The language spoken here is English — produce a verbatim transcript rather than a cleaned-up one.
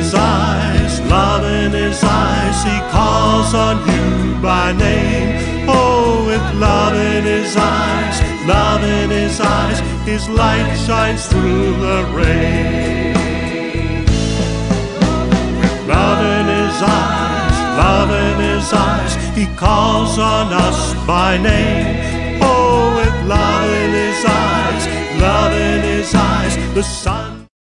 his eyes, love in his eyes, he calls on you by name. Oh, with love in his eyes, love in his eyes, his light shines through the rain. With love in his eyes, love in his eyes, he calls on us by name. Oh, with love in his eyes, love in his eyes, the sun